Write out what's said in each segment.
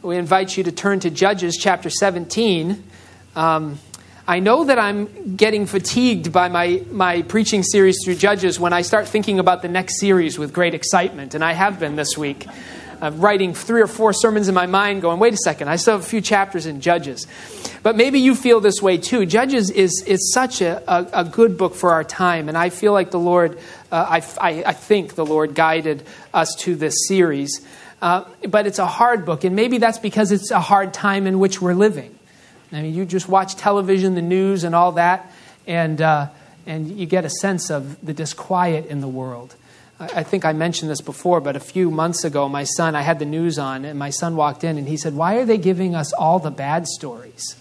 we invite you to turn to Judges chapter 17. I know that I'm getting fatigued by my preaching series through Judges when I start thinking about the next series with great excitement, and I have been this week. Writing 3 or 4 sermons in my mind going, wait a second, I still have a few chapters in Judges. But maybe you feel this way too. Judges is such a good book for our time, and I feel like the Lord, I think the Lord guided us to this series. But it's a hard book, and maybe that's because it's a hard time in which we're living. I mean, you just watch television, the news, and all that, and you get a sense of the disquiet in the world. I think I mentioned this before, but a few months ago, I had the news on, and my son walked in, and he said, "Why are they giving us all the bad stories?"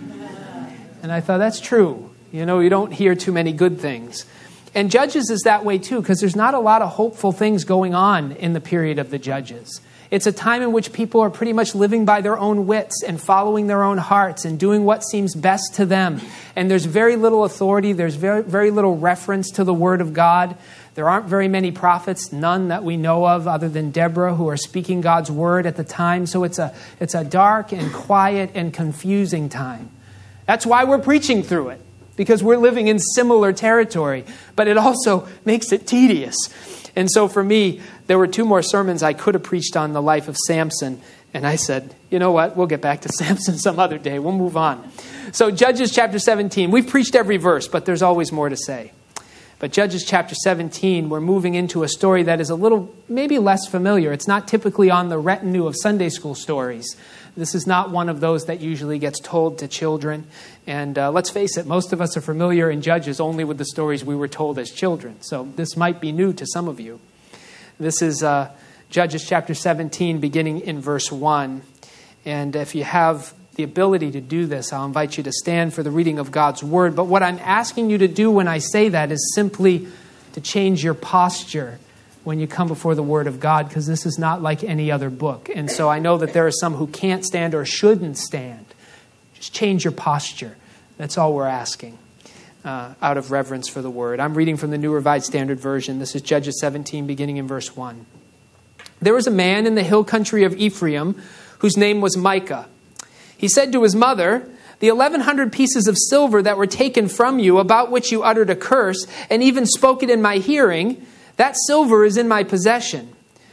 And I thought, that's true. You know, you don't hear too many good things. And Judges is that way too, because there's not a lot of hopeful things going on in the period of the Judges. It's a time in which people are pretty much living by their own wits and following their own hearts and doing what seems best to them. And there's very little authority. There's very, very little reference to the Word of God. There aren't very many prophets, none that we know of other than Deborah, who are speaking God's Word at the time. So it's a dark and quiet and confusing time. That's why we're preaching through it, because we're living in similar territory. But it also makes it tedious. And so for me, there were 2 more sermons I could have preached on the life of Samson. And I said, you know what? We'll get back to Samson some other day. We'll move on. So Judges chapter 17. We've preached every verse, but there's always more to say. But Judges chapter 17, we're moving into a story that is a little, maybe less familiar. It's not typically on the retinue of Sunday school stories. This is not one of those that usually gets told to children. And let's face it, most of us are familiar in Judges only with the stories we were told as children. So this might be new to some of you. This is Judges chapter 17, beginning in verse 1. And if you have the ability to do this, I'll invite you to stand for the reading of God's Word. But what I'm asking you to do when I say that is simply to change your posture when you come before the Word of God, because this is not like any other book. And so I know that there are some who can't stand or shouldn't stand. Just change your posture. That's all we're asking out of reverence for the Word. I'm reading from the New Revised Standard Version. This is Judges 17, beginning in verse 1. There was a man in the hill country of Ephraim whose name was Micah. He said to his mother, "The 1,100 pieces of silver that were taken from you, about which you uttered a curse, and even spoke it in my hearing, that silver is in my possession.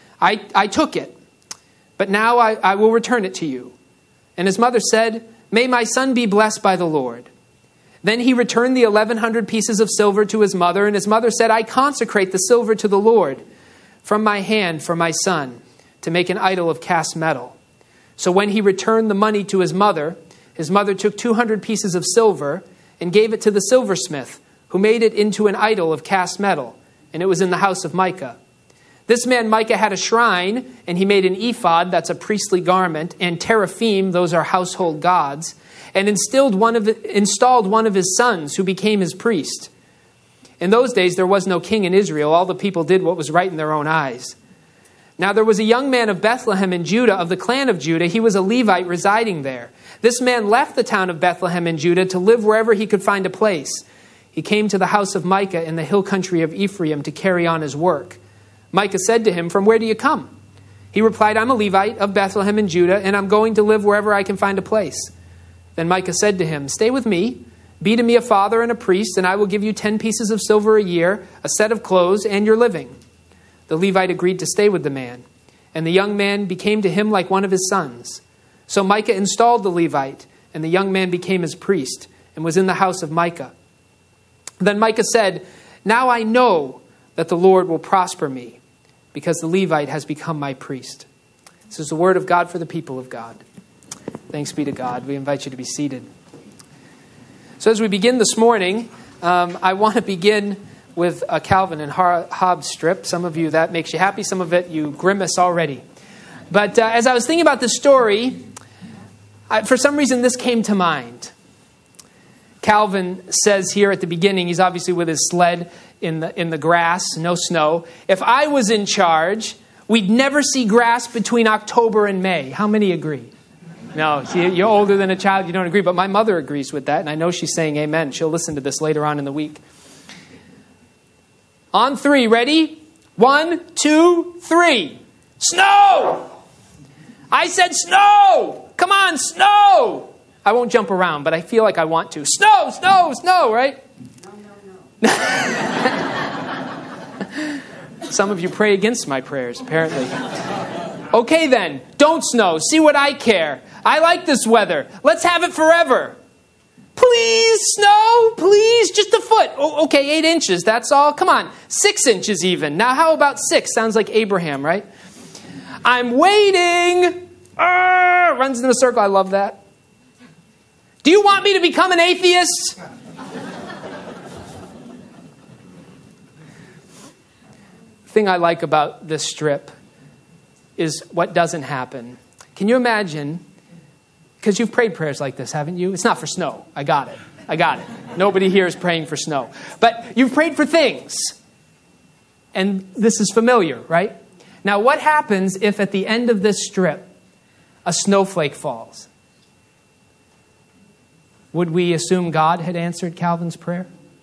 I took it, but now I will return it to you." And his mother said, "May my son be blessed by the Lord." Then he returned the 1,100 pieces of silver to his mother, and his mother said, "I consecrate the silver to the Lord from my hand for my son, to make an idol of cast metal." So when he returned the money to his mother took 200 pieces of silver and gave it to the silversmith, who made it into an idol of cast metal, and it was in the house of Micah. This man Micah had a shrine, and he made an ephod, that's a priestly garment, and teraphim, those are household gods, and installed one of his sons, who became his priest. In those days there was no king in Israel. All the people did what was right in their own eyes. Now there was a young man of Bethlehem in Judah, of the clan of Judah. He was a Levite residing there. This man left the town of Bethlehem in Judah to live wherever he could find a place. He came to the house of Micah in the hill country of Ephraim to carry on his work. Micah said to him, "From where do you come?" He replied, "I'm a Levite of Bethlehem in Judah, and I'm going to live wherever I can find a place." Then Micah said to him, "Stay with me, be to me a father and a priest, and I will give you 10 pieces of silver a year, a set of clothes, and your living." The Levite agreed to stay with the man, and the young man became to him like one of his sons. So Micah installed the Levite, and the young man became his priest, and was in the house of Micah. Then Micah said, "Now I know that the Lord will prosper me, because the Levite has become my priest." This is the word of God for the people of God. Thanks be to God. We invite you to be seated. So as we begin this morning, I want to begin with a Calvin and Hobbes strip. Some of you, that makes you happy. Some of it, you grimace already. But as I was thinking about this story, for some reason, this came to mind. Calvin says here at the beginning, he's obviously with his sled in the grass, no snow. "If I was in charge, we'd never see grass between October and May." How many agree? No, you're older than a child, you don't agree. But my mother agrees with that, and I know she's saying amen. She'll listen to this later on in the week. On 3, ready? 1, 2, 3. Snow! I said snow! Come on, snow! I won't jump around, but I feel like I want to. Snow, snow, snow, right? No. Some of you pray against my prayers, apparently. Okay then, don't snow. See what I care. I like this weather. Let's have it forever. Please, snow, please, just a foot. Oh, okay, 8 inches, that's all. Come on, 6 inches even. Now how about 6? Sounds like Abraham, right? I'm waiting. Runs in a circle, I love that. Do you want me to become an atheist? The thing I like about this strip is what doesn't happen. Can you imagine, because you've prayed prayers like this, haven't you? It's not for snow. I got it. Nobody here is praying for snow. But you've prayed for things. And this is familiar, right? Now, what happens if at the end of this strip, a snowflake falls? Would we assume God had answered Calvin's prayer?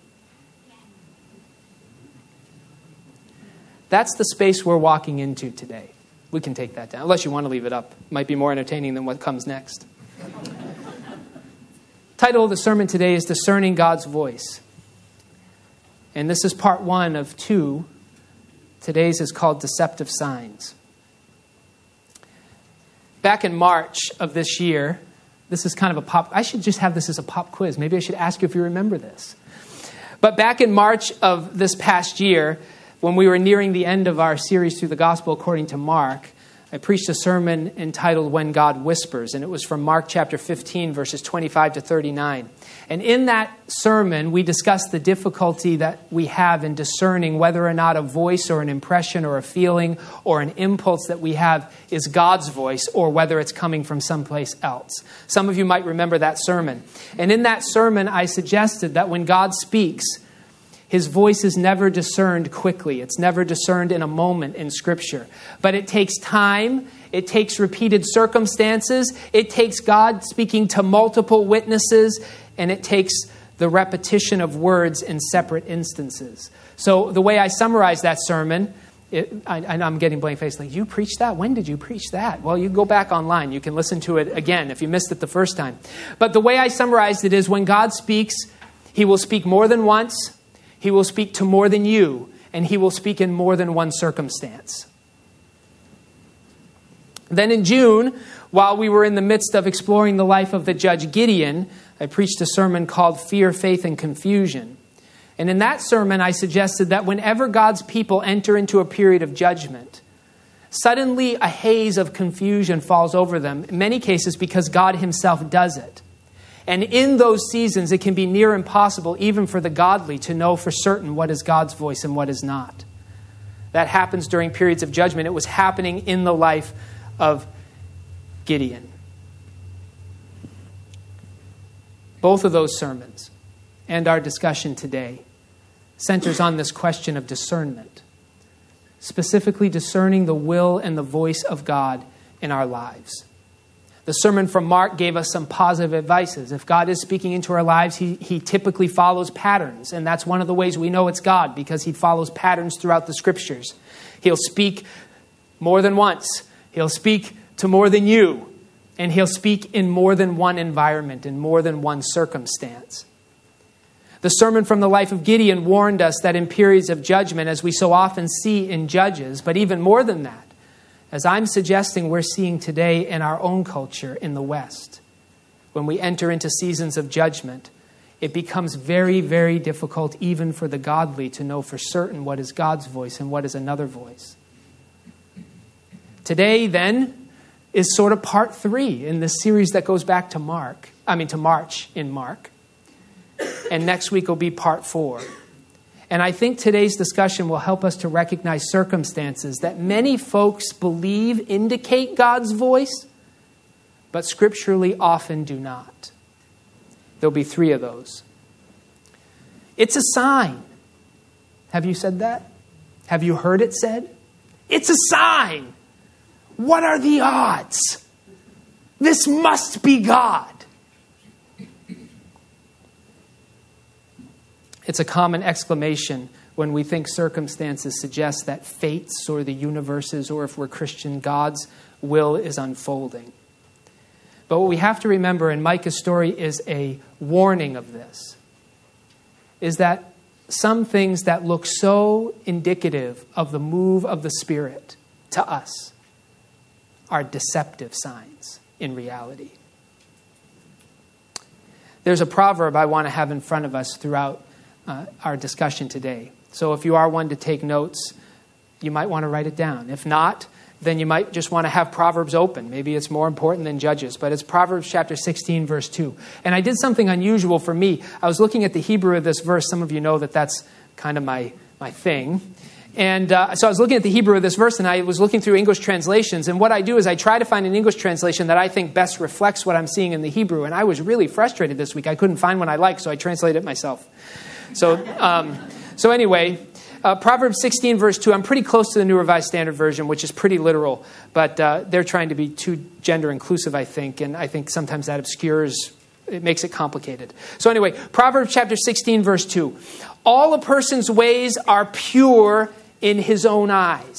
That's the space we're walking into today. We can take that down, unless you want to leave it up. It might be more entertaining than what comes next. Title of the sermon today is Discerning God's Voice. And this is part 1 of 2. Today's is called Deceptive Signs. Back in March of this year, this is kind of a pop... I should just have this as a pop quiz. Maybe I should ask you if you remember this. But back in March of this past year, when we were nearing the end of our series through the Gospel according to Mark, I preached a sermon entitled When God Whispers, and it was from Mark chapter 15, verses 25 to 39. And in that sermon, we discussed the difficulty that we have in discerning whether or not a voice or an impression or a feeling or an impulse that we have is God's voice or whether it's coming from someplace else. Some of you might remember that sermon. And in that sermon, I suggested that when God speaks, His voice is never discerned quickly. It's never discerned in a moment in Scripture. But it takes time. It takes repeated circumstances. It takes God speaking to multiple witnesses. And it takes the repetition of words in separate instances. So the way I summarize that sermon, I'm getting blank-faced. Like, you preached that? When did you preach that? Well, you go back online. You can listen to it again if you missed it the first time. But the way I summarized it is when God speaks, He will speak more than once. He will speak to more than you, and He will speak in more than one circumstance. Then in June, while we were in the midst of exploring the life of the judge Gideon, I preached a sermon called Fear, Faith, and Confusion. And in that sermon, I suggested that whenever God's people enter into a period of judgment, suddenly a haze of confusion falls over them, in many cases because God Himself does it. And in those seasons, it can be near impossible, even for the godly, to know for certain what is God's voice and what is not. That happens during periods of judgment. It was happening in the life of Gideon. Both of those sermons and our discussion today centers on this question of discernment, specifically discerning the will and the voice of God in our lives. The sermon from Mark gave us some positive advices. If God is speaking into our lives, he typically follows patterns. And that's one of the ways we know it's God, because He follows patterns throughout the Scriptures. He'll speak more than once. He'll speak to more than you. And He'll speak in more than one environment, in more than one circumstance. The sermon from the life of Gideon warned us that in periods of judgment, as we so often see in Judges, but even more than that, as I'm suggesting we're seeing today in our own culture in the West, when we enter into seasons of judgment, it becomes very, very difficult even for the godly to know for certain what is God's voice and what is another voice. Today, then, is sort of part 3 in this series that goes back to March in Mark. And next week will be part 4. And I think today's discussion will help us to recognize circumstances that many folks believe indicate God's voice, but scripturally often do not. There'll be 3 of those. It's a sign. Have you said that? Have you heard it said? It's a sign. What are the odds? This must be God. It's a common exclamation when we think circumstances suggest that fates or the universes, or if we're Christian, God's will is unfolding. But what we have to remember, and Micah's story is a warning of this, is that some things that look so indicative of the move of the Spirit to us are deceptive signs in reality. There's a proverb I want to have in front of us throughout our discussion today. So if you are one to take notes, you might want to write it down. If not, then you might just want to have Proverbs open. Maybe it's more important than Judges, but it's Proverbs chapter 16, verse 2. And I did something unusual for me. I was looking at the Hebrew of this verse. Some of you know that that's kind of my thing. And so I was looking at the Hebrew of this verse, and I was looking through English translations. And what I do is I try to find an English translation that I think best reflects what I'm seeing in the Hebrew. And I was really frustrated this week. I couldn't find one I liked, so I translated it myself. So anyway, Proverbs 16, verse 2, I'm pretty close to the New Revised Standard Version, which is pretty literal, but they're trying to be too gender inclusive, I think, and I think sometimes that obscures, it makes it complicated. So anyway, Proverbs chapter 16, verse 2, all a person's ways are pure in his own eyes.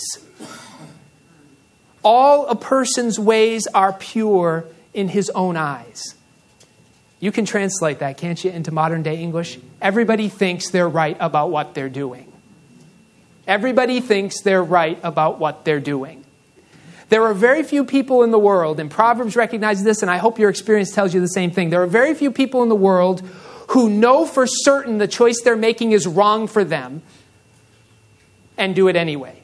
All a person's ways are pure in his own eyes. You can translate that, can't you, into modern day English? Everybody thinks they're right about what they're doing. Everybody thinks they're right about what they're doing. There are very few people in the world, and Proverbs recognizes this, and I hope your experience tells you the same thing. There are very few people in the world who know for certain the choice they're making is wrong for them and do it anyway.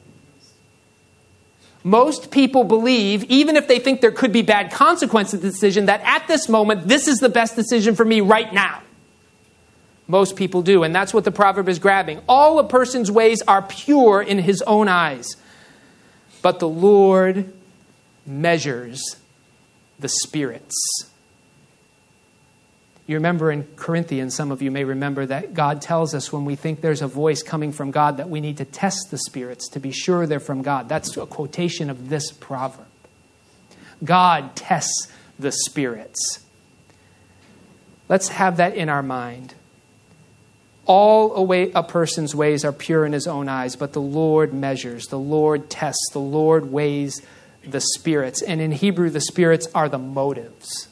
Most people believe, even if they think there could be bad consequences to the decision, that at this moment, this is the best decision for me right now. Most people do, and that's what the proverb is grabbing. All a person's ways are pure in his own eyes, but the Lord measures the spirits. You remember in Corinthians, some of you may remember that God tells us when we think there's a voice coming from God that we need to test the spirits to be sure they're from God. That's a quotation of this proverb. God tests the spirits. Let's have that in our mind. All a person's ways are pure in his own eyes, but the Lord measures, the Lord tests, the Lord weighs the spirits. And in Hebrew, the spirits are the motives.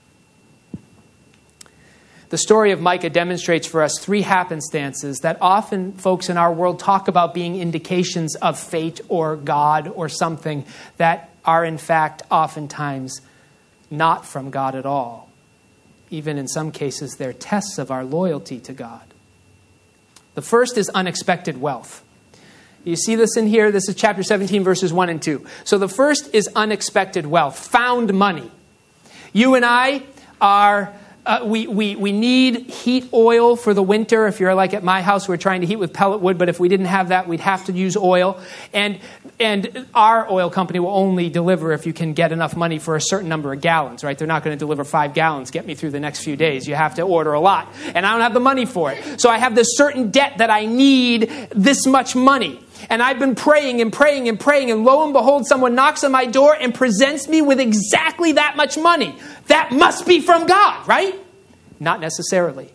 The story of Micah demonstrates for us three happenstances that often folks in our world talk about being indications of fate or God or something that are in fact oftentimes not from God at all. Even in some cases, they're tests of our loyalty to God. The first is unexpected wealth. You see this in here? This is chapter 17, verses 1 and 2. So the first is unexpected wealth, found money. You and I are... We need heat oil for the winter. If you're like at my house, we're trying to heat with pellet wood, but if we didn't have that, we'd have to use oil. And our oil company will only deliver if you can get enough money for a certain number of gallons, right? They're not going to deliver 5 gallons, get me through the next few days. You have to order a lot. And I don't have the money for it. So I have this certain debt that I need this much money. And I've been praying and praying and praying, and lo and behold, someone knocks on my door and presents me with exactly that much money. That must be from God, right? Not necessarily.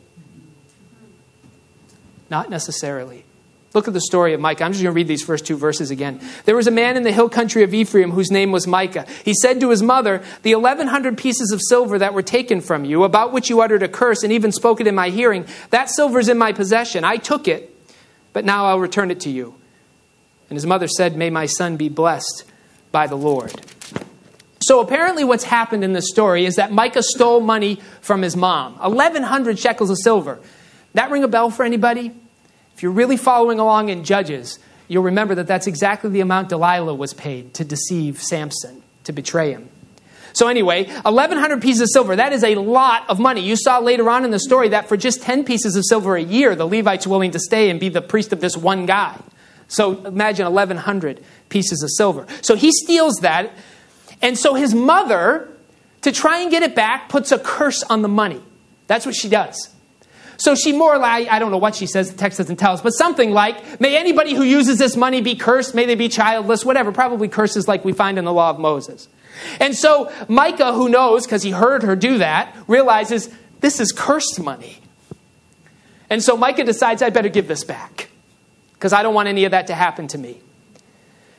Not necessarily. Look at the story of Micah. I'm just going to read these first 2 verses again. There was a man in the hill country of Ephraim whose name was Micah. He said to his mother, "The 1,100 pieces of silver that were taken from you, about which you uttered a curse and even spoke it in my hearing, that silver is in my possession. I took it, but now I'll return it to you." And his mother said, "May my son be blessed by the Lord." So apparently what's happened in this story is that Micah stole money from his mom. 1,100 shekels of silver. That ring a bell for anybody? If you're really following along in Judges, you'll remember that that's exactly the amount Delilah was paid to deceive Samson, to betray him. So anyway, 1,100 pieces of silver, that is a lot of money. You saw later on in the story that for just 10 pieces of silver a year, the Levites were willing to stay and be the priest of this one guy. So imagine 1,100 pieces of silver. So he steals that. And so his mother, to try and get it back, puts a curse on the money. That's what she does. So she more like, I don't know what she says, the text doesn't tell us, but something like, "May anybody who uses this money be cursed, may they be childless," whatever, probably curses like we find in the law of Moses. And so Micah, who knows, because he heard her do that, realizes this is cursed money. And so Micah decides, I better give this back, because I don't want any of that to happen to me.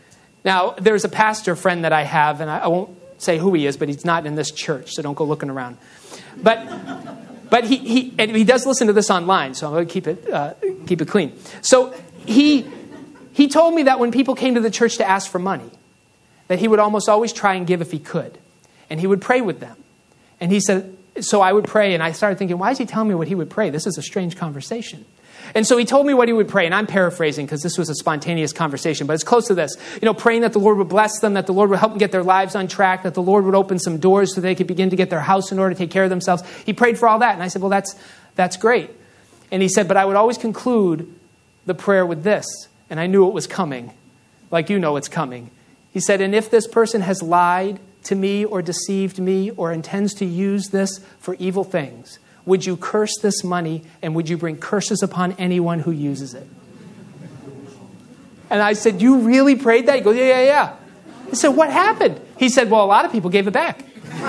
Now, there's a pastor friend that I have, and I won't say who he is, but he's not in this church, so don't go looking around. But he does listen to this online, so I'm going to keep it clean. So he told me that when people came to the church to ask for money, that he would almost always try and give if he could. And he would pray with them. And he said, so I would pray, and I started thinking, why is he telling me what he would pray? This is a strange conversation. And so he told me what he would pray, and I'm paraphrasing because this was a spontaneous conversation, but it's close to this. Praying that the Lord would bless them, that the Lord would help them get their lives on track, that the Lord would open some doors so they could begin to get their house in order to take care of themselves. He prayed for all that, and I said, well, that's great. And he said, but I would always conclude the prayer with this, and I knew it was coming, like you know it's coming. He said, and if this person has lied to me or deceived me or intends to use this for evil things, would you curse this money and would you bring curses upon anyone who uses it? And I said, you really prayed that? He goes, yeah. I said, what happened? He said, well, a lot of people gave it back.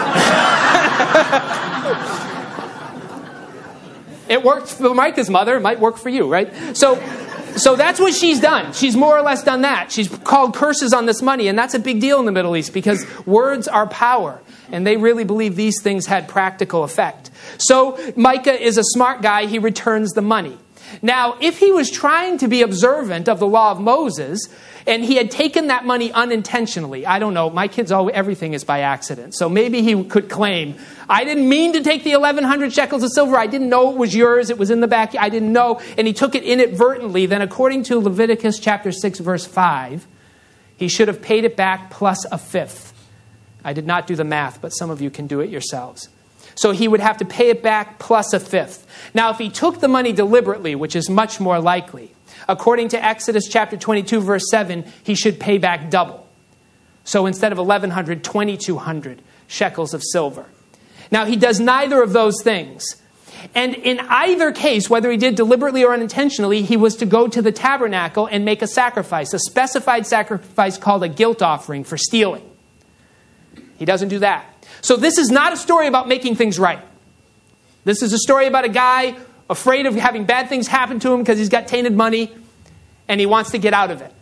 It worked for Micah's mother. It might work for you, right? So that's what she's done. She's more or less done that. She's called curses on this money, and that's a big deal in the Middle East because words are power, and they really believe these things had practical effect. So Micah is a smart guy. He returns the money. Now, if he was trying to be observant of the law of Moses, and he had taken that money unintentionally, I don't know, my kids, everything is by accident. So maybe he could claim, I didn't mean to take the 1,100 shekels of silver. I didn't know it was yours. It was in the back. I didn't know. And he took it inadvertently. Then according to Leviticus chapter 6, verse 5, he should have paid it back plus a fifth. I did not do the math, but some of you can do it yourselves. So he would have to pay it back plus a fifth. Now, if he took the money deliberately, which is much more likely, according to Exodus chapter 22, verse 7, he should pay back double. So instead of 1,100, 2,200 shekels of silver. Now, he does neither of those things. And in either case, whether he did deliberately or unintentionally, he was to go to the tabernacle and make a sacrifice, a specified sacrifice called a guilt offering for stealing. He doesn't do that. So this is not a story about making things right. This is a story about a guy afraid of having bad things happen to him because he's got tainted money and he wants to get out of it.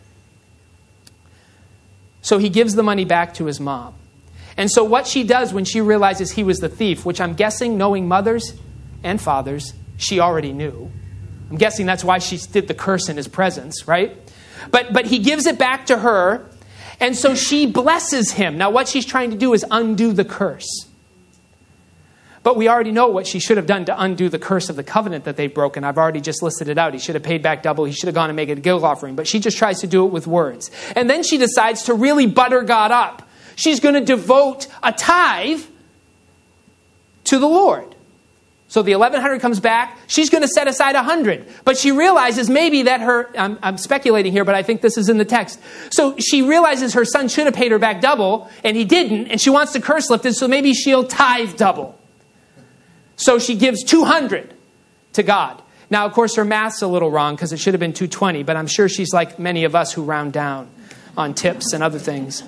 So he gives the money back to his mom. And so what she does when she realizes he was the thief, which I'm guessing, knowing mothers and fathers, she already knew. I'm guessing that's why she did the curse in his presence, right? But he gives it back to her. And so she blesses him. Now, what she's trying to do is undo the curse. But we already know what she should have done to undo the curse of the covenant that they've broken. I've already just listed it out. He should have paid back double. He should have gone and made it a guilt offering. But she just tries to do it with words. And then she decides to really butter God up. She's going to devote a tithe to the Lord. So the 1,100 comes back. She's going to set aside 100. But she realizes maybe that I'm speculating here, but I think this is in the text. So she realizes her son should have paid her back double, and he didn't, and she wants the curse lifted, so maybe she'll tithe double. So she gives 200 to God. Now, of course, her math's a little wrong because it should have been 220, but I'm sure she's like many of us who round down on tips and other things.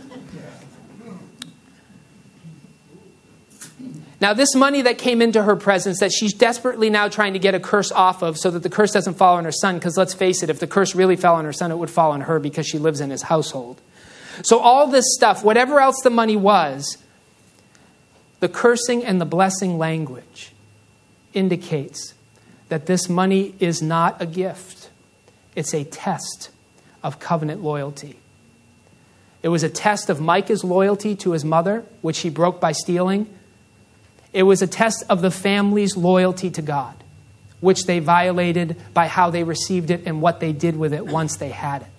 Now, this money that came into her presence that she's desperately now trying to get a curse off of so that the curse doesn't fall on her son, because let's face it, if the curse really fell on her son, it would fall on her because she lives in his household. So all this stuff, whatever else the money was, the cursing and the blessing language indicates that this money is not a gift. It's a test of covenant loyalty. It was a test of Micah's loyalty to his mother, which he broke by stealing. It was a test of the family's loyalty to God, which they violated by how they received it and what they did with it once they had it.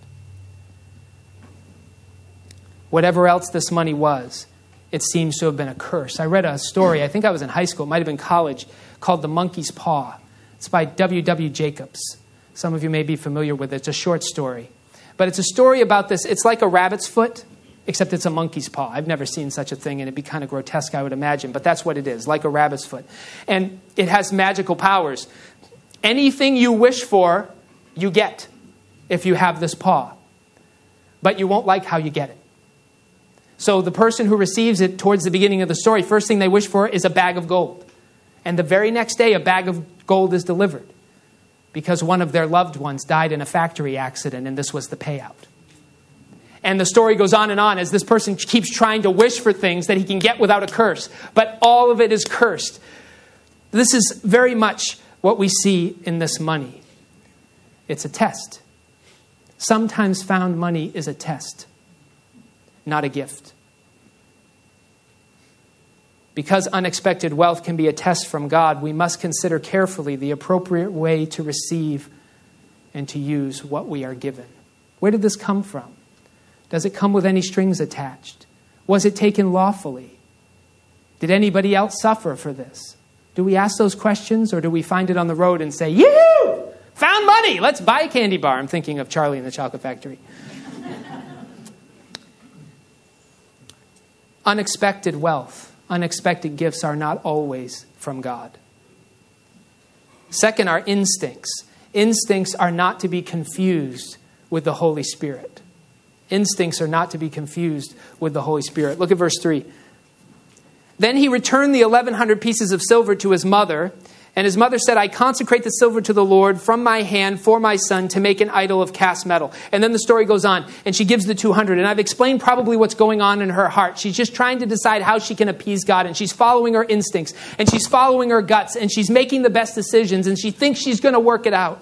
Whatever else this money was, it seems to have been a curse. I read a story, I think I was in high school, it might have been college, called The Monkey's Paw. It's by W.W. Jacobs. Some of you may be familiar with it. It's a short story. But it's a story about this. It's like a rabbit's foot, except it's a monkey's paw. I've never seen such a thing, and it'd be kind of grotesque, I would imagine. But that's what it is, like a rabbit's foot. And it has magical powers. Anything you wish for, you get if you have this paw. But you won't like how you get it. So the person who receives it towards the beginning of the story, first thing they wish for is a bag of gold. And the very next day, a bag of gold is delivered because one of their loved ones died in a factory accident, and this was the payout. And the story goes on as this person keeps trying to wish for things that he can get without a curse. But all of it is cursed. This is very much what we see in this money. It's a test. Sometimes found money is a test, not a gift. Because unexpected wealth can be a test from God, we must consider carefully the appropriate way to receive and to use what we are given. Where did this come from? Does it come with any strings attached? Was it taken lawfully? Did anybody else suffer for this? Do we ask those questions, or do we find it on the road and say, "Yoo-hoo! Found money! Let's buy a candy bar"? I'm thinking of Charlie and the Chocolate Factory. Unexpected wealth, unexpected gifts are not always from God. Second, our instincts. Instincts are not to be confused with the Holy Spirit. Instincts are not to be confused with the Holy Spirit. Look at verse 3. Then he returned the 1,100 pieces of silver to his mother, and his mother said, "I consecrate the silver to the Lord from my hand for my son to make an idol of cast metal." And then the story goes on, and she gives the 200. And I've explained probably what's going on in her heart. She's just trying to decide how she can appease God, and she's following her instincts, and she's following her guts, and she's making the best decisions, and she thinks she's going to work it out.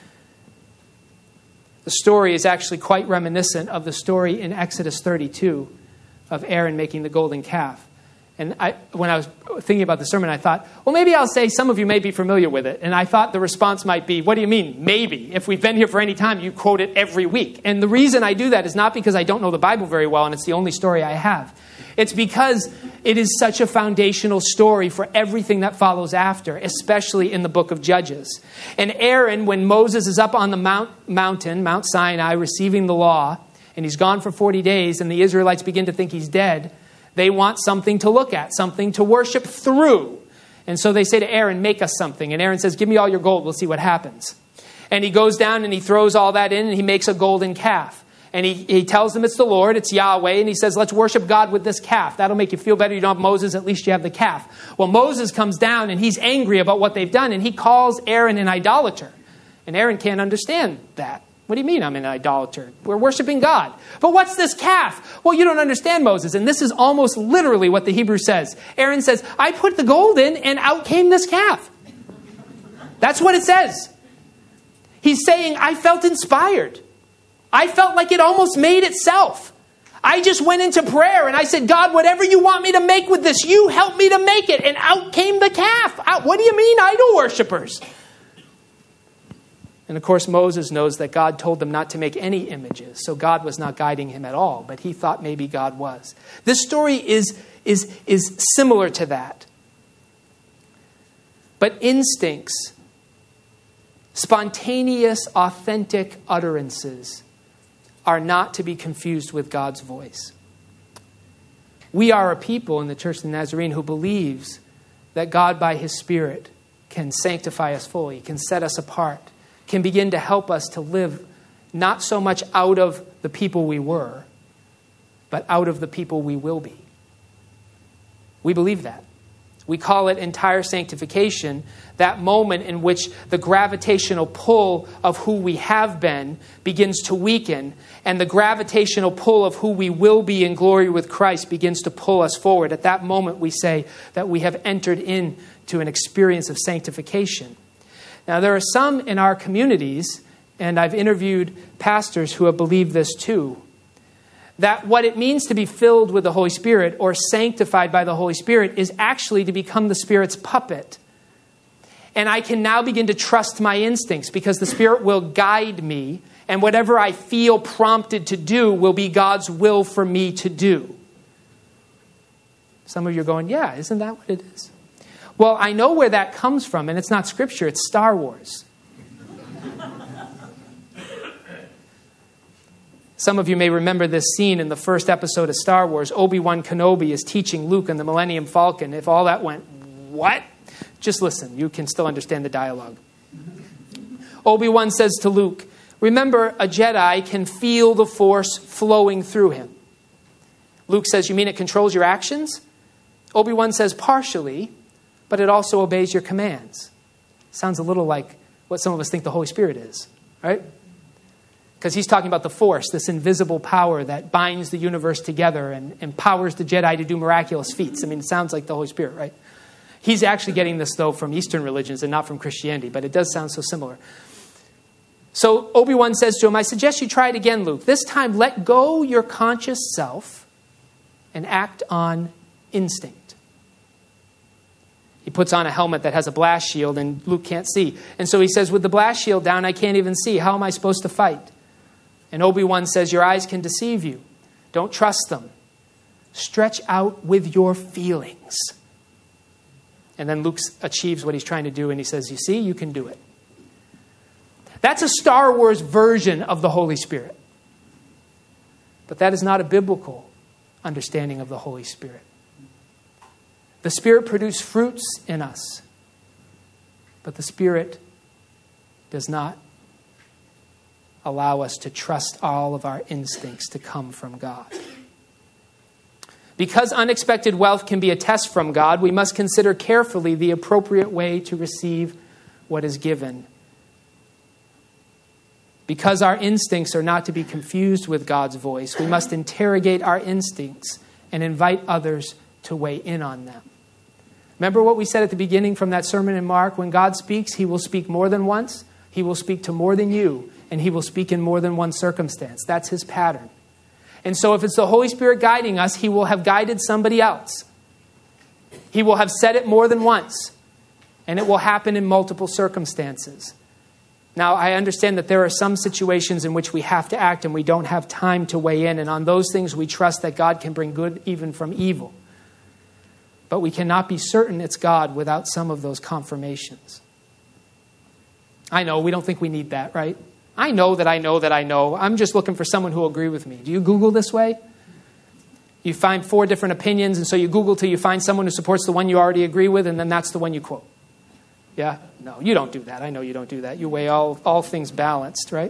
The story is actually quite reminiscent of the story in Exodus 32 of Aaron making the golden calf. And when I was thinking about the sermon, I thought, well, maybe I'll say some of you may be familiar with it. And I thought the response might be, what do you mean, maybe? If we've been here for any time, you quote it every week. And the reason I do that is not because I don't know the Bible very well and it's the only story I have. It's because it is such a foundational story for everything that follows after, especially in the book of Judges. And Aaron, when Moses is up on the mountain, Mount Sinai, receiving the law, and he's gone for 40 days, and the Israelites begin to think he's dead, they want something to look at, something to worship through. And so they say to Aaron, "Make us something." And Aaron says, "Give me all your gold. We'll see what happens." And he goes down and he throws all that in and he makes a golden calf. And he tells them it's the Lord, it's Yahweh. And he says, "Let's worship God with this calf. That'll make you feel better. You don't have Moses, at least you have the calf." Well, Moses comes down and he's angry about what they've done. And he calls Aaron an idolater. And Aaron can't understand that. "What do you mean I'm an idolater? We're worshiping God." "But what's this calf?" "Well, you don't understand, Moses." And this is almost literally what the Hebrew says. Aaron says, "I put the gold in and out came this calf." That's what it says. He's saying, I felt inspired. I felt like it almost made itself. I just went into prayer and I said, "God, whatever you want me to make with this, you help me to make it." And out came the calf. What do you mean, idol worshipers? And of course, Moses knows that God told them not to make any images. So God was not guiding him at all, but he thought maybe God was. This story is similar to that. But instincts, spontaneous, authentic utterances are not to be confused with God's voice. We are a people in the Church of the Nazarene who believes that God by his Spirit can sanctify us fully, can set us apart, can begin to help us to live not so much out of the people we were, but out of the people we will be. We believe that. We call it entire sanctification, that moment in which the gravitational pull of who we have been begins to weaken, and the gravitational pull of who we will be in glory with Christ begins to pull us forward. At that moment, we say that we have entered into an experience of sanctification. Now, there are some in our communities, and I've interviewed pastors who have believed this too, that what it means to be filled with the Holy Spirit or sanctified by the Holy Spirit is actually to become the Spirit's puppet. And I can now begin to trust my instincts because the Spirit will guide me, and whatever I feel prompted to do will be God's will for me to do. Some of you are going, "Yeah, isn't that what it is?" Well, I know where that comes from, and it's not Scripture, it's Star Wars. Some of you may remember this scene in the first episode of Star Wars. Obi-Wan Kenobi is teaching Luke and the Millennium Falcon. If all that went, what? Just listen, you can still understand the dialogue. Obi-Wan says to Luke, "Remember, a Jedi can feel the Force flowing through him." Luke says, "You mean it controls your actions?" Obi-Wan says, "Partially, but it also obeys your commands." Sounds a little like what some of us think the Holy Spirit is, right? Because he's talking about the Force, this invisible power that binds the universe together and empowers the Jedi to do miraculous feats. I mean, it sounds like the Holy Spirit, right? He's actually getting this, though, from Eastern religions and not from Christianity, but it does sound so similar. So Obi-Wan says to him, I suggest you try it again, Luke. This time, let go your conscious self and act on instinct. He puts on a helmet that has a blast shield, and Luke can't see. And so he says, with the blast shield down, I can't even see. How am I supposed to fight? And Obi-Wan says, your eyes can deceive you. Don't trust them. Stretch out with your feelings. And then Luke achieves what he's trying to do, and he says, you see, you can do it. That's a Star Wars version of the Holy Spirit. But that is not a biblical understanding of the Holy Spirit. The Spirit produces fruits in us, but the Spirit does not allow us to trust all of our instincts to come from God. Because unexpected wealth can be a test from God, we must consider carefully the appropriate way to receive what is given. Because our instincts are not to be confused with God's voice, we must interrogate our instincts and invite others to weigh in on them. Remember what we said at the beginning from that sermon in Mark? When God speaks, he will speak more than once. He will speak to more than you, and he will speak in more than one circumstance. That's his pattern. And so if it's the Holy Spirit guiding us, he will have guided somebody else. He will have said it more than once, and it will happen in multiple circumstances. Now, I understand that there are some situations in which we have to act and we don't have time to weigh in, and on those things we trust that God can bring good even from evil. But we cannot be certain it's God without some of those confirmations. I know, we don't think we need that, right? I know that I know that I know. I'm just looking for someone who will agree with me. Do you Google this way? You find 4 different opinions, and so you Google till you find someone who supports the one you already agree with, and then that's the one you quote. Yeah? No, you don't do that. I know you don't do that. You weigh all things balanced, right?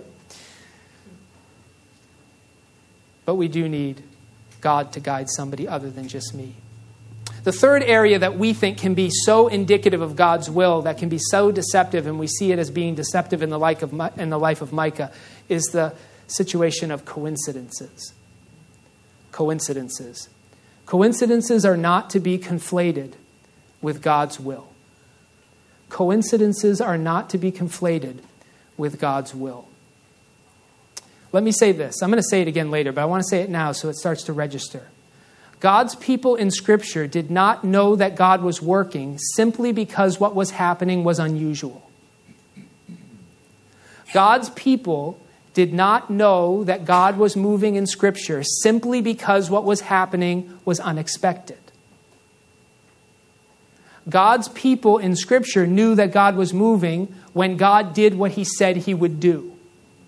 But we do need God to guide somebody other than just me. The third area that we think can be so indicative of God's will, that can be so deceptive, and we see it as being deceptive in the life of Micah, is the situation of coincidences. Coincidences. Coincidences are not to be conflated with God's will. Coincidences are not to be conflated with God's will. Let me say this. I'm going to say it again later, but I want to say it now so it starts to register. God's people in Scripture did not know that God was working simply because what was happening was unusual. God's people did not know that God was moving in Scripture simply because what was happening was unexpected. God's people in Scripture knew that God was moving when God did what he said he would do.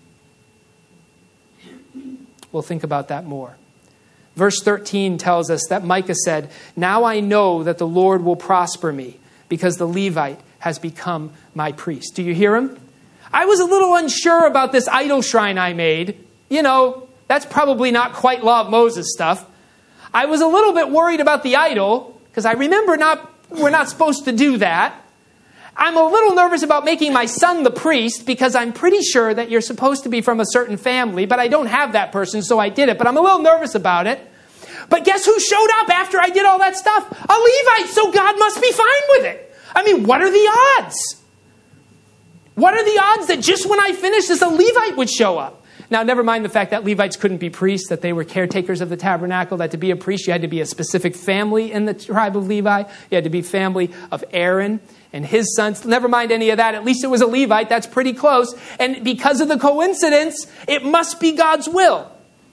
We'll think about that more. Verse 13 tells us that Micah said, now I know that the Lord will prosper me because the Levite has become my priest. Do you hear him? I was a little unsure about this idol shrine I made. You know, that's probably not quite Law of Moses stuff. I was a little bit worried about the idol because I remember we're not supposed to do that. I'm a little nervous about making my son the priest because I'm pretty sure that you're supposed to be from a certain family, but I don't have that person, so I did it. But I'm a little nervous about it. But guess who showed up after I did all that stuff? A Levite, so God must be fine with it. I mean, what are the odds? What are the odds that just when I finish this, a Levite would show up? Now, never mind the fact that Levites couldn't be priests, that they were caretakers of the tabernacle, that to be a priest, you had to be a specific family in the tribe of Levi. You had to be family of Aaron and his sons. Never mind any of that. At least it was a Levite. That's pretty close. And because of the coincidence, it must be God's will.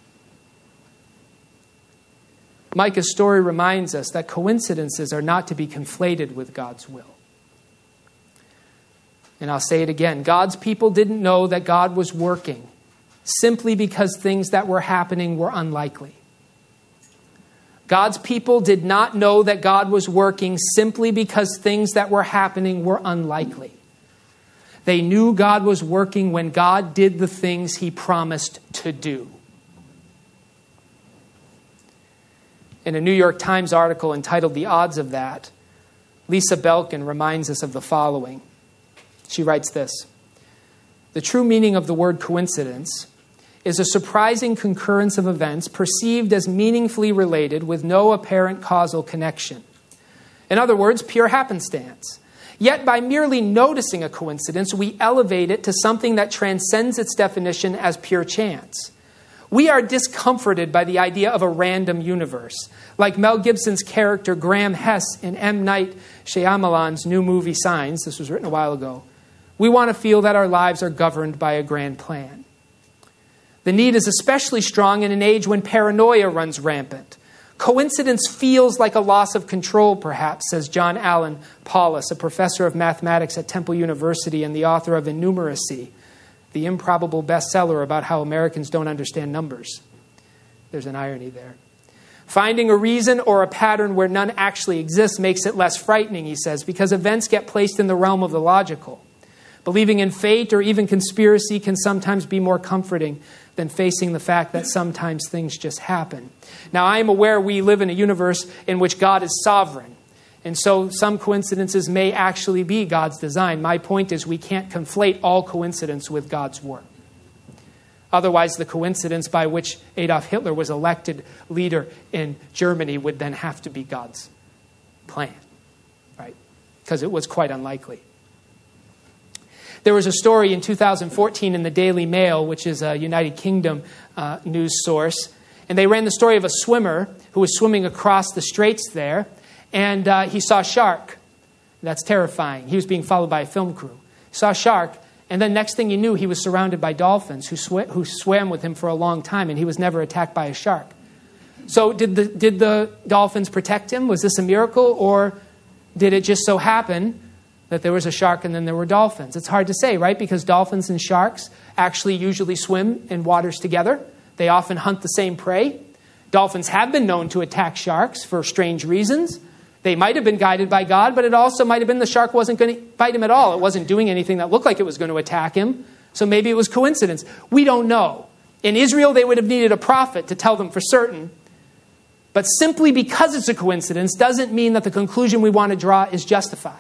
Micah's story reminds us that coincidences are not to be conflated with God's will. And I'll say it again. God's people didn't know that God was working simply because things that were happening were unlikely. God's people did not know that God was working simply because things that were happening were unlikely. They knew God was working when God did the things he promised to do. In a New York Times article entitled "The Odds of That," Lisa Belkin reminds us of the following. She writes this: the true meaning of the word coincidence is a surprising concurrence of events perceived as meaningfully related with no apparent causal connection. In other words, pure happenstance. Yet by merely noticing a coincidence, we elevate it to something that transcends its definition as pure chance. We are discomforted by the idea of a random universe, like Mel Gibson's character Graham Hess in M. Night Shyamalan's new movie Signs. This was written a while ago. We want to feel that our lives are governed by a grand plan. The need is especially strong in an age when paranoia runs rampant. Coincidence feels like a loss of control, perhaps, says John Allen Paulus, a professor of mathematics at Temple University and the author of Innumeracy, the improbable bestseller about how Americans don't understand numbers. There's an irony there. Finding a reason or a pattern where none actually exists makes it less frightening, he says, because events get placed in the realm of the logical. Believing in fate or even conspiracy can sometimes be more comforting than facing the fact that sometimes things just happen. Now, I am aware we live in a universe in which God is sovereign, and so some coincidences may actually be God's design. My point is we can't conflate all coincidence with God's work. Otherwise, the coincidence by which Adolf Hitler was elected leader in Germany would then have to be God's plan, right? Because it was quite unlikely. There was a story in 2014 in the Daily Mail, which is a United Kingdom news source, and they ran the story of a swimmer who was swimming across the straits there, and he saw a shark. That's terrifying. He was being followed by a film crew. He saw a shark, and then next thing you knew, he was surrounded by dolphins who swam with him for a long time, and he was never attacked by a shark. So did the dolphins protect him? Was this a miracle, or did it just so happen that there was a shark and then there were dolphins? It's hard to say, right? Because dolphins and sharks actually usually swim in waters together. They often hunt the same prey. Dolphins have been known to attack sharks for strange reasons. They might have been guided by God, but it also might have been the shark wasn't going to bite him at all. It wasn't doing anything that looked like it was going to attack him. So maybe it was coincidence. We don't know. In Israel, they would have needed a prophet to tell them for certain. But simply because it's a coincidence doesn't mean that the conclusion we want to draw is justified.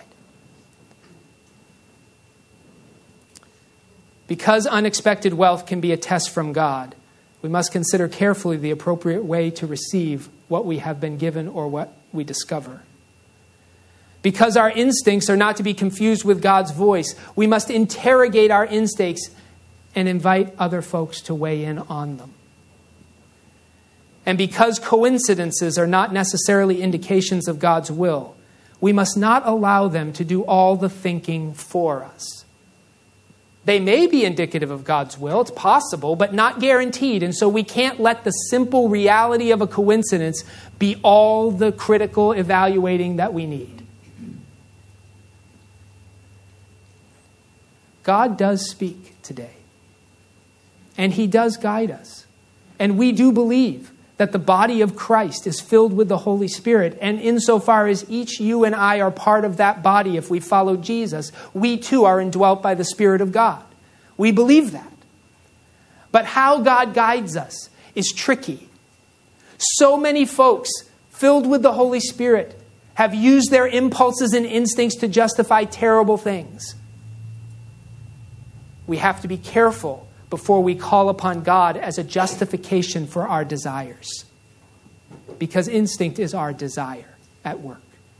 Because unexpected wealth can be a test from God, we must consider carefully the appropriate way to receive what we have been given or what we discover. Because our instincts are not to be confused with God's voice, we must interrogate our instincts and invite other folks to weigh in on them. And because coincidences are not necessarily indications of God's will, we must not allow them to do all the thinking for us. They may be indicative of God's will, it's possible, but not guaranteed. And so we can't let the simple reality of a coincidence be all the critical evaluating that we need. God does speak today. And He does guide us. And we do believe that the body of Christ is filled with the Holy Spirit. And insofar as each you and I are part of that body, if we follow Jesus, we too are indwelt by the Spirit of God. We believe that. But how God guides us is tricky. So many folks filled with the Holy Spirit have used their impulses and instincts to justify terrible things. We have to be careful before we call upon God as a justification for our desires. Because instinct is our desire at work.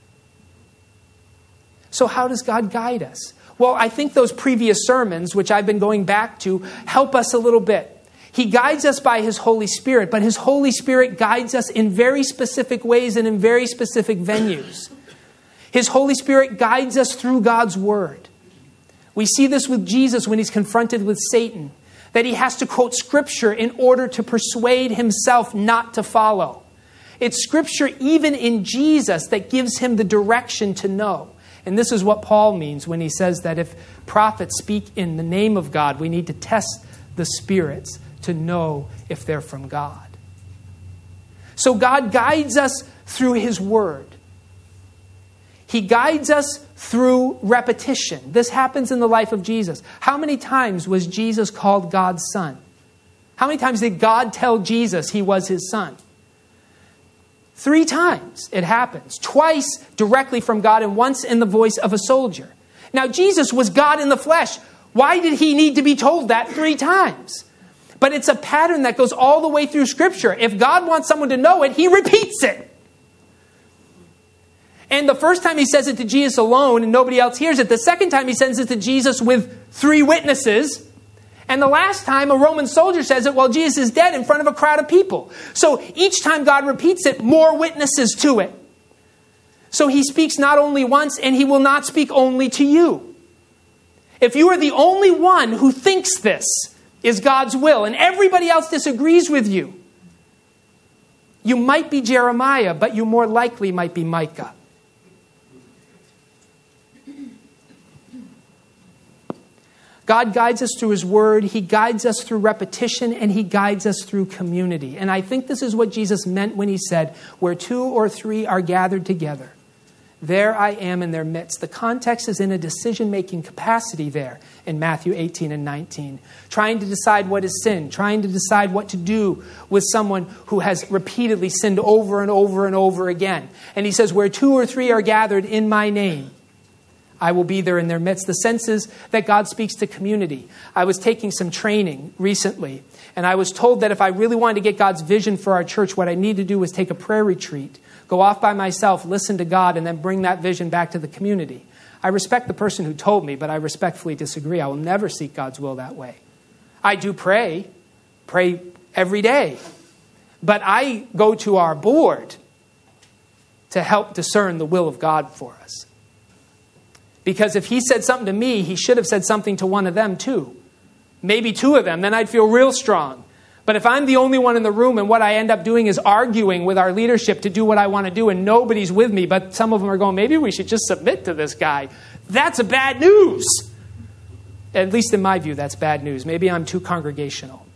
So how does God guide us? Well, I think those previous sermons, which I've been going back to, help us a little bit. He guides us by His Holy Spirit, but His Holy Spirit guides us in very specific ways and in very specific venues. His Holy Spirit guides us through God's Word. We see this with Jesus when He's confronted with Satan, that He has to quote Scripture in order to persuade Himself not to follow. It's Scripture, even in Jesus, that gives Him the direction to know. And this is what Paul means when he says that if prophets speak in the name of God, we need to test the spirits to know if they're from God. So God guides us through His Word. He guides us through repetition. This happens in the life of Jesus. How many times was Jesus called God's Son? How many times did God tell Jesus He was His Son? 3 times it happens. Twice directly from God and once in the voice of a soldier. Now Jesus was God in the flesh. Why did He need to be told that 3 times? But it's a pattern that goes all the way through Scripture. If God wants someone to know it, he repeats it. And the first time he says it to Jesus alone and nobody else hears it. The second time he sends it to Jesus with 3 witnesses. And the last time a Roman soldier says it while Jesus is dead in front of a crowd of people. So each time God repeats it, more witnesses to it. So he speaks not only once, and he will not speak only to you. If you are the only one who thinks this is God's will and everybody else disagrees with you, you might be Jeremiah, but you more likely might be Micah. God guides us through his word. He guides us through repetition, and he guides us through community. And I think this is what Jesus meant when he said, where 2 or 3 are gathered together, there I am in their midst. The context is in a decision-making capacity there in Matthew 18 and 19. Trying to decide what is sin, trying to decide what to do with someone who has repeatedly sinned over and over and over again. And he says, where 2 or 3 are gathered in my name, I will be there in their midst. The sense is that God speaks to community. I was taking some training recently, and I was told that if I really wanted to get God's vision for our church, what I need to do was take a prayer retreat, go off by myself, listen to God, and then bring that vision back to the community. I respect the person who told me, but I respectfully disagree. I will never seek God's will that way. I do pray every day, but I go to our board to help discern the will of God for us. Because if he said something to me, he should have said something to one of them too. Maybe 2 of them, then I'd feel real strong. But if I'm the only one in the room and what I end up doing is arguing with our leadership to do what I want to do and nobody's with me, but some of them are going, maybe we should just submit to this guy. That's a bad news. At least in my view, that's bad news. Maybe I'm too congregational.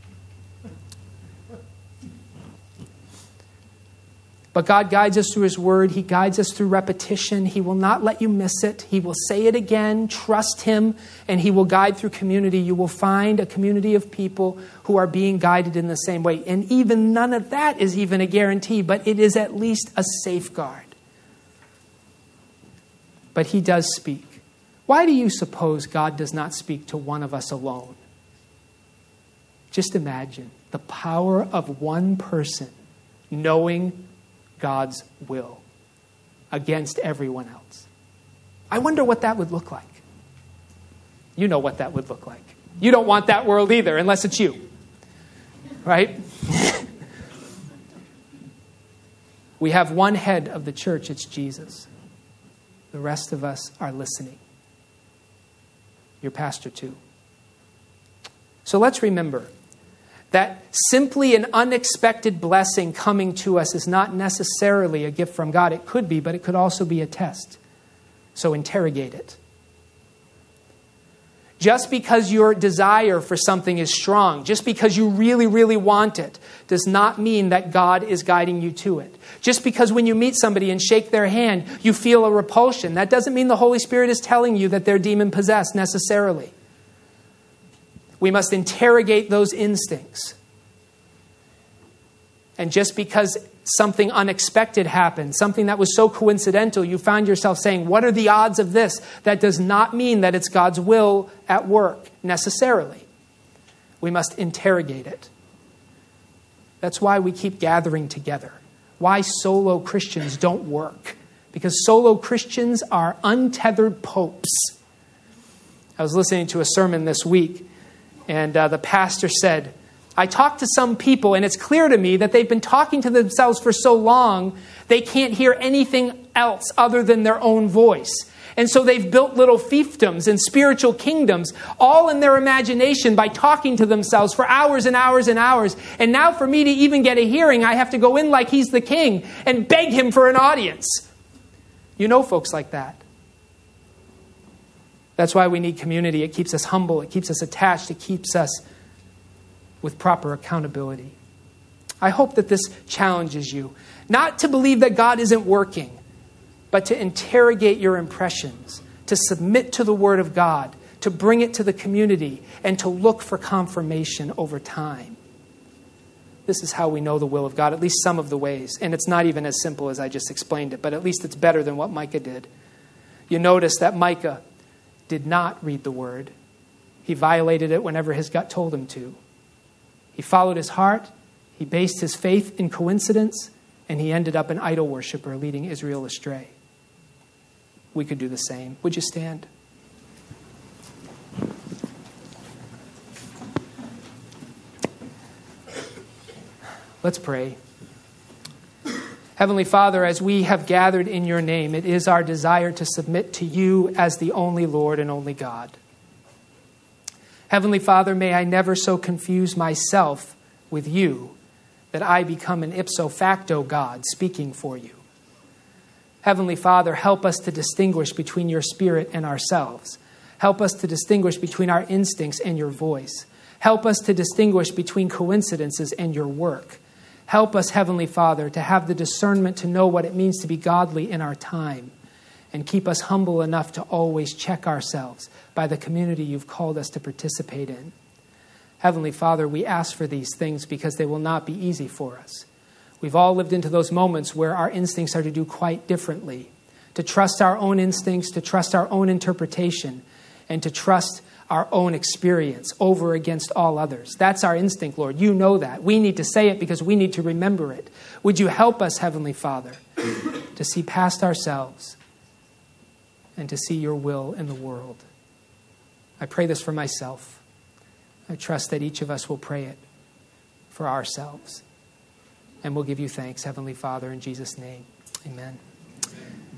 But God guides us through his word. He guides us through repetition. He will not let you miss it. He will say it again. Trust him. And he will guide through community. You will find a community of people who are being guided in the same way. And even none of that is even a guarantee, but it is at least a safeguard. But he does speak. Why do you suppose God does not speak to one of us alone? Just imagine the power of one person knowing God's will against everyone else. I wonder what that would look like. You know what that would look like. You don't want that world either, unless it's you. Right? We have one head of the church, it's Jesus. The rest of us are listening. Your pastor too. So let's remember that simply an unexpected blessing coming to us is not necessarily a gift from God. It could be, but it could also be a test. So interrogate it. Just because your desire for something is strong, just because you really, really want it, does not mean that God is guiding you to it. Just because when you meet somebody and shake their hand, you feel a repulsion, that doesn't mean the Holy Spirit is telling you that they're demon-possessed necessarily. We must interrogate those instincts. And just because something unexpected happened, something that was so coincidental, you found yourself saying, what are the odds of this? That does not mean that it's God's will at work necessarily. We must interrogate it. That's why we keep gathering together. Why solo Christians don't work. Because solo Christians are untethered popes. I was listening to a sermon this week, and the pastor said, I talked to some people, and it's clear to me that they've been talking to themselves for so long, they can't hear anything else other than their own voice. And so they've built little fiefdoms and spiritual kingdoms, all in their imagination by talking to themselves for hours and hours and hours. And now for me to even get a hearing, I have to go in like he's the king and beg him for an audience. You know folks like that. That's why we need community. It keeps us humble. It keeps us attached. It keeps us with proper accountability. I hope that this challenges you. Not to believe that God isn't working, but to interrogate your impressions, to submit to the Word of God, to bring it to the community, and to look for confirmation over time. This is how we know the will of God, at least some of the ways. And it's not even as simple as I just explained it, but at least it's better than what Micah did. You notice that Micah did not read the Word. He violated it whenever his gut told him to. He followed his heart, he based his faith in coincidence, and he ended up an idol worshiper leading Israel astray. We could do the same. Would you stand? Let's pray. Heavenly Father, as we have gathered in your name, it is our desire to submit to you as the only Lord and only God. Heavenly Father, may I never so confuse myself with you that I become an ipso facto God speaking for you. Heavenly Father, help us to distinguish between your Spirit and ourselves. Help us to distinguish between our instincts and your voice. Help us to distinguish between coincidences and your work. Help us, Heavenly Father, to have the discernment to know what it means to be godly in our time, and keep us humble enough to always check ourselves by the community you've called us to participate in. Heavenly Father, we ask for these things because they will not be easy for us. We've all lived into those moments where our instincts are to do quite differently, to trust our own instincts, to trust our own interpretation, and to trust our own experience over against all others. That's our instinct, Lord. You know that. We need to say it because we need to remember it. Would you help us, Heavenly Father, to see past ourselves and to see your will in the world? I pray this for myself. I trust that each of us will pray it for ourselves. And we'll give you thanks, Heavenly Father, in Jesus' name. Amen.